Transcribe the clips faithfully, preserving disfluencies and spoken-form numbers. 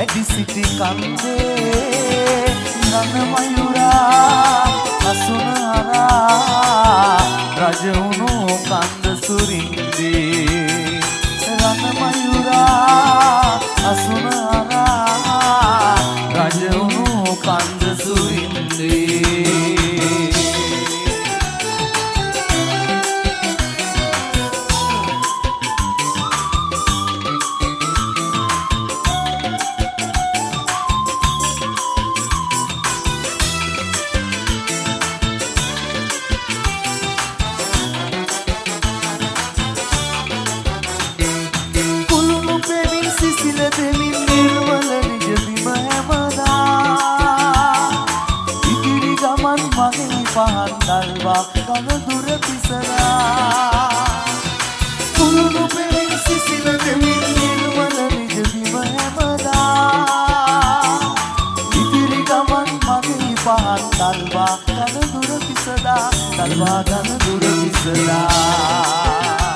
වැඩි සිටි කන්දේ රණ මයුරා අසුනහරා රජ වුණු කන්ද සුරින්දේ රණ මයුරා අසුනහරා රජ වුණු කන්ද සුරින්දේ පහන් දල්වා ගන දුර පිසලා කුළුණු පෙමින් සිසිල දෙමින් නිර්මල නිජබිම හැමදා ඉදිරි ගමන් මගේ පහන් දල්වා ගන දුර පිසලා දල්වා ගන දුර පිසලා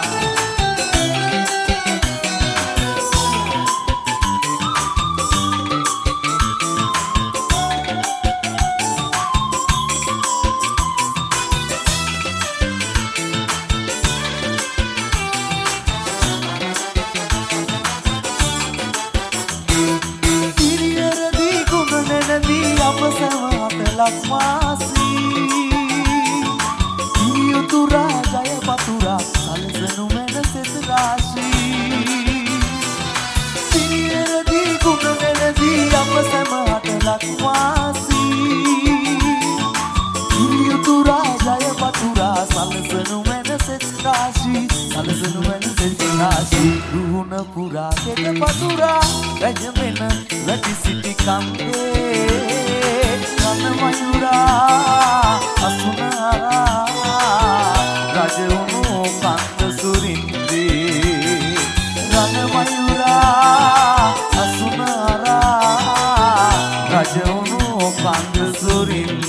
ලක්වාසී හිරියුතුරා ජය පතුරා සලසනු මැන සෙත රාශී සිරියරදී ගුණනෙලදී අප සැමහට ලක්වාසී හිරියුතුරා ජය පතුරා සලසනු මැන සෙත රාශී සලසනු මැන සෙත රාශී රුහුණ පුරා කෙත පතුරා රජ මෙන වැඩි සිටි කම්බේ රණ මයුරා අසුනහරා රජ වුණු කන්ද සුරින්දේ රණ මයුරා අසුනහරා රජ වුණු කන්ද සුරින්දේ